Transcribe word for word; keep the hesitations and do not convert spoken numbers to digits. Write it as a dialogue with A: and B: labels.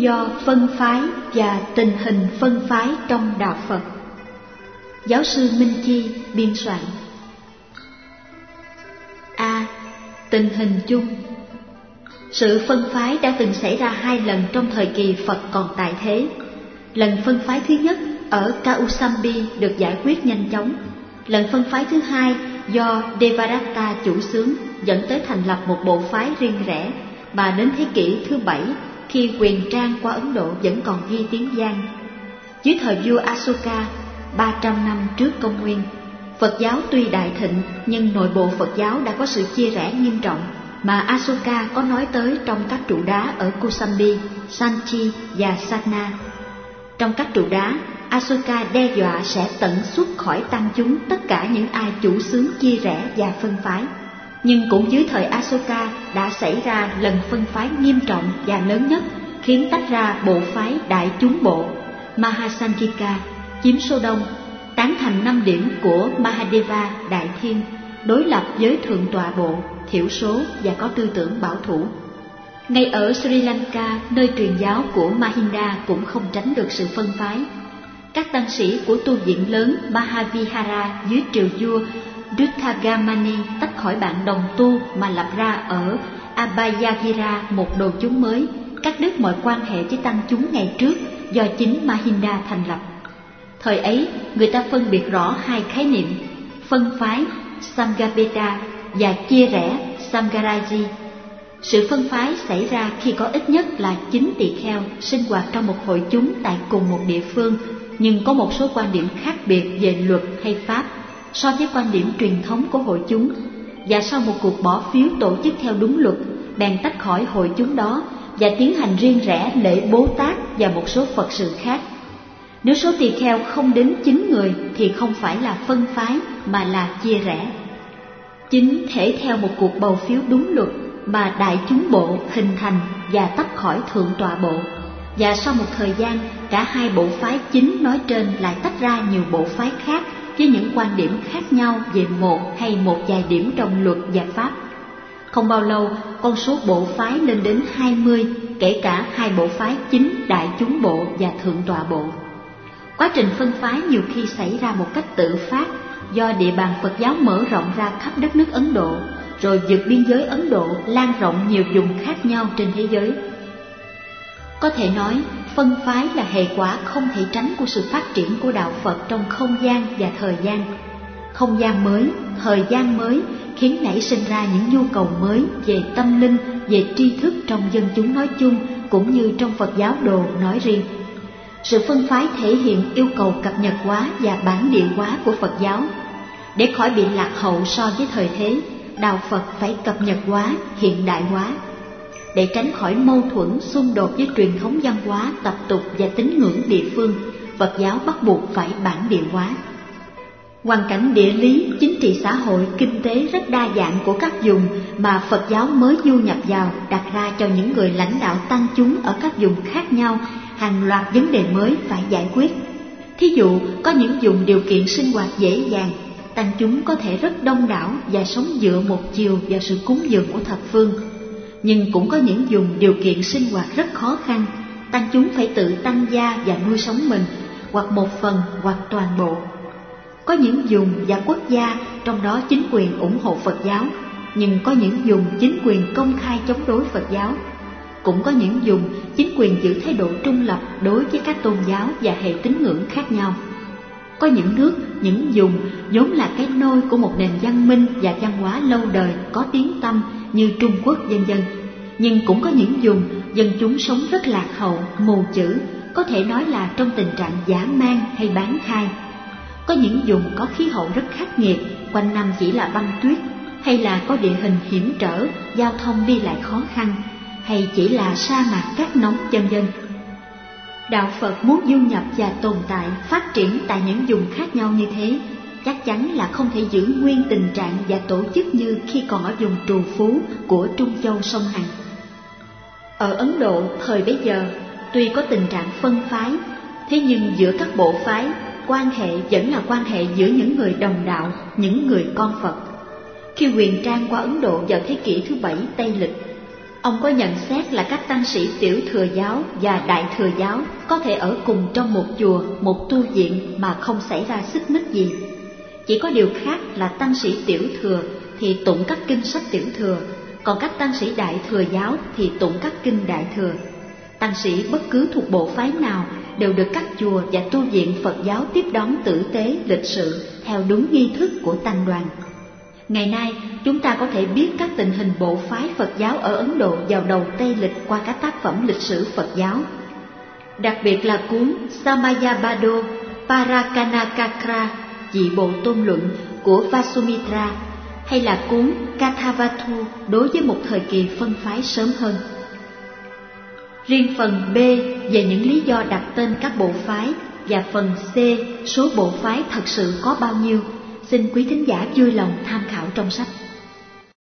A: do phân phái và tình hình phân phái trong đạo Phật. Giáo sư Minh Chi biên soạn. A. Tình hình chung. Sự phân phái đã từng xảy ra hai lần trong thời kỳ Phật còn tại thế. Lần phân phái thứ nhất ở Kausambi được giải quyết nhanh chóng. Lần phân phái thứ hai do Devadatta chủ xướng dẫn tới thành lập một bộ phái riêng rẽ, mà đến thế kỷ thứ bảy, khi quyền trang qua Ấn Độ vẫn còn ghi tiếng vang. Dưới thời vua Asoka, ba trăm năm trước công nguyên, Phật giáo tuy đại thịnh nhưng nội bộ Phật giáo đã có sự chia rẽ nghiêm trọng mà Asoka có nói tới trong các trụ đá ở Kosambi, Sanchi và Satna. Trong các trụ đá, Asoka đe dọa sẽ tận xuất khỏi tăng chúng tất cả những ai chủ xướng chia rẽ và phân phái. Nhưng cũng dưới thời Asoka đã xảy ra lần phân phái nghiêm trọng và lớn nhất, khiến tách ra bộ phái đại chúng bộ Mahasankika chiếm số đông, tán thành năm điểm của Mahadeva đại thiên, đối lập với thượng tọa bộ thiểu số và có tư tưởng bảo thủ. Ngay ở Sri Lanka, nơi truyền giáo của Mahinda cũng không tránh được sự phân phái. Các tăng sĩ của tu viện lớn Mahavihara dưới triều vua Dutthagamani tách khỏi bạn đồng tu mà lập ra ở Abhayagira một đồn chúng mới, cắt đứt mọi quan hệ với tăng chúng ngày trước do chính Mahinda thành lập. Thời ấy, người ta phân biệt rõ hai khái niệm: phân phái Samgabeta và chia rẽ Samgaraji. Sự phân phái xảy ra khi có ít nhất là chín tỳ kheo sinh hoạt trong một hội chúng tại cùng một địa phương, nhưng có một số quan điểm khác biệt về luật hay pháp so với quan điểm truyền thống của hội chúng, và sau một cuộc bỏ phiếu tổ chức theo đúng luật, bèn tách khỏi hội chúng đó và tiến hành riêng rẽ lễ Bố Tát và một số Phật sự khác. Nếu số tỳ kheo không đến chín người thì không phải là phân phái mà là chia rẽ. Chính thể theo một cuộc bầu phiếu đúng luật mà đại chúng bộ hình thành và tách khỏi thượng tọa bộ, và sau một thời gian cả hai bộ phái chính nói trên lại tách ra nhiều bộ phái khác với những quan điểm khác nhau về một hay một vài điểm trong luật và pháp. Không bao lâu, con số bộ phái lên đến hai mươi, kể cả hai bộ phái chính đại chúng bộ và thượng tọa bộ. Quá trình phân phái nhiều khi xảy ra một cách tự phát do địa bàn Phật giáo mở rộng ra khắp đất nước Ấn Độ, rồi vượt biên giới Ấn Độ lan rộng nhiều vùng khác nhau trên thế giới. Có thể nói, phân phái là hệ quả không thể tránh của sự phát triển của đạo Phật trong không gian và thời gian. Không gian mới, thời gian mới khiến nảy sinh ra những nhu cầu mới về tâm linh, về tri thức trong dân chúng nói chung cũng như trong Phật giáo đồ nói riêng. Sự phân phái thể hiện yêu cầu cập nhật hóa và bản địa hóa của Phật giáo. Để khỏi bị lạc hậu so với thời thế, đạo Phật phải cập nhật hóa, hiện đại hóa. Để tránh khỏi mâu thuẫn, xung đột với truyền thống văn hóa, tập tục và tín ngưỡng địa phương, Phật giáo bắt buộc phải bản địa hóa. Hoàn cảnh địa lý, chính trị xã hội, kinh tế rất đa dạng của các vùng mà Phật giáo mới du nhập vào đặt ra cho những người lãnh đạo tăng chúng ở các vùng khác nhau hàng loạt vấn đề mới phải giải quyết. Thí dụ, có những vùng điều kiện sinh hoạt dễ dàng, tăng chúng có thể rất đông đảo và sống dựa một chiều vào sự cúng dường của thập phương. Nhưng cũng có những vùng điều kiện sinh hoạt rất khó khăn, tăng chúng phải tự tăng gia và nuôi sống mình, hoặc một phần hoặc toàn bộ. Có những vùng và quốc gia trong đó chính quyền ủng hộ Phật giáo, nhưng có những vùng chính quyền công khai chống đối Phật giáo. Cũng có những vùng chính quyền giữ thái độ trung lập đối với các tôn giáo và hệ tín ngưỡng khác nhau. Có những nước, những vùng vốn là cái nôi của một nền văn minh và văn hóa lâu đời có tiếng tăm như Trung Quốc vân vân. Nhưng cũng có những vùng dân chúng sống rất lạc hậu, mù chữ, có thể nói là trong tình trạng dã man hay bán khai. Có những vùng có khí hậu rất khắc nghiệt, quanh năm chỉ là băng tuyết, hay là có địa hình hiểm trở, giao thông đi lại khó khăn, hay chỉ là sa mạc cát nóng vân vân. Đạo Phật muốn du nhập và tồn tại, phát triển tại những vùng khác nhau như thế, chắc chắn là không thể giữ nguyên tình trạng và tổ chức như khi còn ở vùng trù phú của Trung Châu sông Hằng. Ở Ấn Độ thời bấy giờ, tuy có tình trạng phân phái, thế nhưng giữa các bộ phái, quan hệ vẫn là quan hệ giữa những người đồng đạo, những người con Phật. Khi quyền trang qua Ấn Độ vào thế kỷ thứ bảy Tây lịch, Ông có nhận xét là các tăng sĩ tiểu thừa giáo và đại thừa giáo có thể ở cùng trong một chùa, một tu viện mà không xảy ra xích mích gì. Chỉ có điều khác là tăng sĩ tiểu thừa thì tụng các kinh sách tiểu thừa, còn các tăng sĩ đại thừa giáo thì tụng các kinh đại thừa. Tăng sĩ bất cứ thuộc bộ phái nào đều được các chùa và tu viện Phật giáo tiếp đón tử tế, lịch sự theo đúng nghi thức của tăng đoàn. Ngày nay, chúng ta có thể biết các tình hình bộ phái Phật giáo ở Ấn Độ vào đầu Tây lịch qua các tác phẩm lịch sử Phật giáo. Đặc biệt là cuốn Samayabado Parakanakakra, dị bộ tôn luận của Vasumitra, hay là cuốn Kathavathu đối với một thời kỳ phân phái sớm hơn. Riêng phần B về những lý do đặt tên các bộ phái và phần C số bộ phái thật sự có bao nhiêu, xin quý thính giả vui lòng tham khảo trong sách.